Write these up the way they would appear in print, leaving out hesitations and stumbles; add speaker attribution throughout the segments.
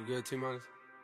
Speaker 1: You good, T-Minus?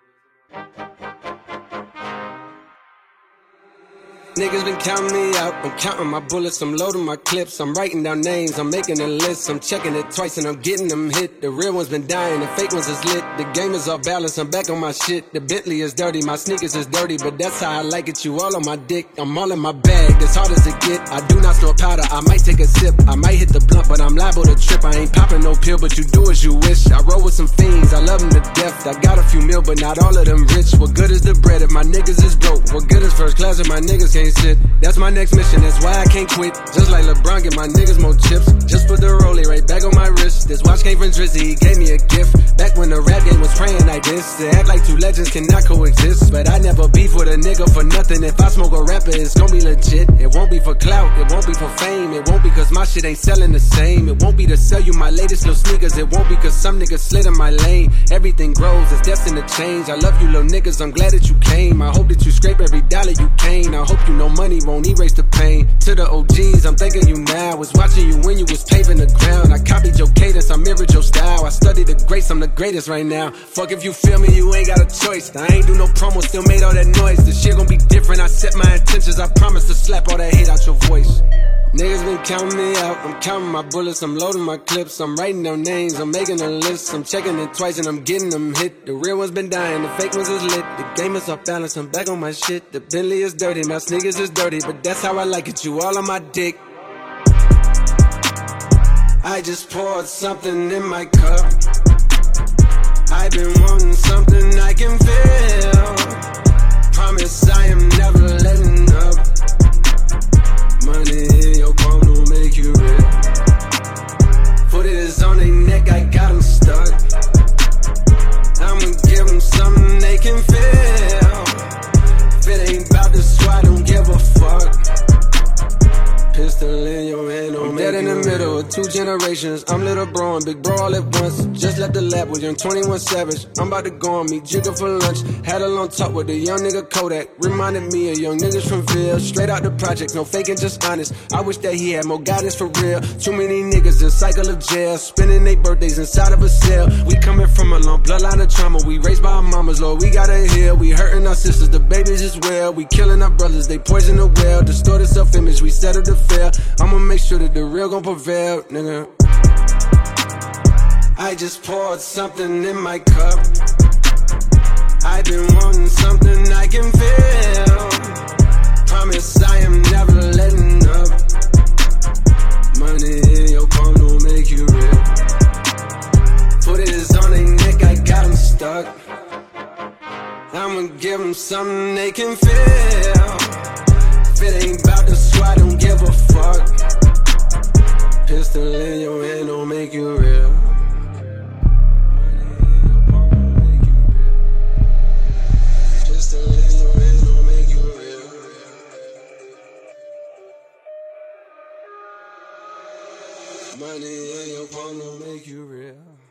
Speaker 1: Niggas been counting me out, I'm counting my bullets, I'm loading my clips, I'm writing down names, I'm making a list, I'm checking it twice and I'm getting them hit. The real ones been dying, the fake ones is lit, the game is off balance, I'm back on my shit. The Bentley is dirty, my sneakers is dirty, but that's how I like it, you all on my dick. I'm all in my bag, as hard as it get. I do not store powder, I might take a sip, I might hit the blunt, but I'm liable to trip. I ain't popping no pill, but you do as you wish. I roll with some fiends, I love them to death. I got a few mil, but not all of them rich. What good is the bread if my niggas is broke? What good is first class if my niggas can't sit? That's my next mission, that's why I can't quit. Just like LeBron, get my niggas more chips. Just put the rollie right back on my wrist. This watch came from Drizzy, he gave me a gift. Back when the rap game was praying like this. To act like two legends cannot coexist. But I never beef with a nigga for nothing. If I smoke a rapper, it's gon' be legit. It won't be for clout, it won't be for fame. It won't be cause my shit ain't selling the same. It won't be to sell you my latest little sneakers. It won't be cause some niggas slid in my lane. Everything grows, it's destined to change. I love you little niggas, I'm glad that you came. I hope that you scrape every dollar you came. I hope you know money won't erase the pain. To the OGs, I'm thanking you now. Was watching you when you was paving the ground. I copied your cadence, I mirrored your style. I studied the greats, I'm the greatest right now. Fuck if you feel me, you ain't got a choice. I ain't do no promo, still made all that noise. The shit gon' be different, I set my intentions. I promise to slap all that hate out your voice. Niggas been counting me out, I'm counting my bullets, I'm loading my clips, I'm writing down names, I'm making a list, I'm checking it twice and I'm getting them hit. The real ones been dying, the fake ones is lit, the game is off balance, I'm back on my shit. The Bentley is dirty, my sneakers is dirty, but that's how I like it, you all on my dick. I just poured something in my cup, I've been wanting something I can feel. Promise I am never letting up. Money in your palm don't make you real. Foot is on their neck, I got them stuck. I'ma give them something they can feel. If it ain't about the squad, don't give a fuck. Pistol in your hand, I'm dead in the middle of two generations. I'm little bro and big bro all at once. Just left the lab with young 21 Savage. I'm about to go on me Jigga for lunch. Had a long talk with a young nigga Kodak. Reminded me of young niggas from Ville. Straight out the project, no faking, just honest. I wish that he had more guidance for real. Too many niggas in cycle of jail, spending their birthdays inside of a cell. We coming from a long bloodline of trauma. We raised by our mamas, Lord, we gotta heal. We hurting our sisters, the babies as well. We killing our brothers, they poison the well. Distorted self-image, we settle to fail. I'ma make sure that the real gon' prevail, nigga. I just poured something in my cup, I've been wanting something I can feel. Promise I am never letting up. Money in your palm don't make you real. Foot is on their neck, I got them stuck. I'ma give them something they can feel. If it ain't about the squad, don't give a fuck. Pistol in your hand don't make you real. Pistol in your hand don't make you real. Money in your palm don't make you real.